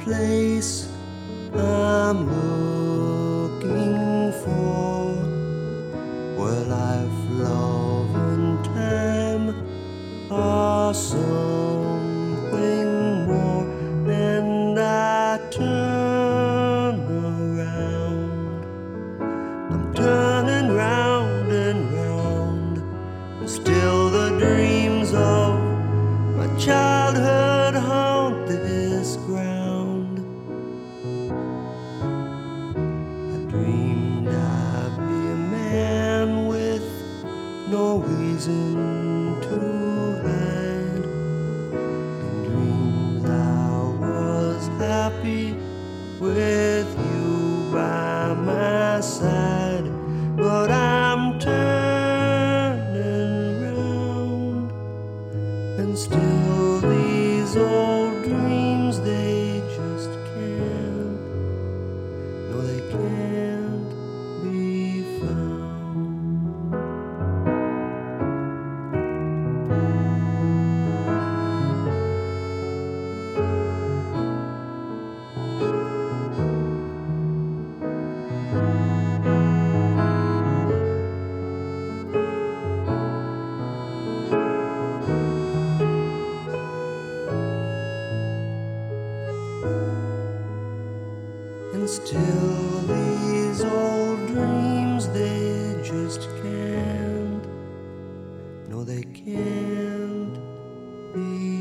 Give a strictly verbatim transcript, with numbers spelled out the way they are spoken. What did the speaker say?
place I'm looking for, where life, love, and time are something more. And I turn around, I'm turning round and round, and still the dreams of my childhood haunt this ground. I dreamed I'd be a man with no reason to hide. In dreams I was happy with you by my side, but I'm turning round, and still these old dreams, they just can't, no, they can't be found. And still these old dreams, they just can't, no, they can't be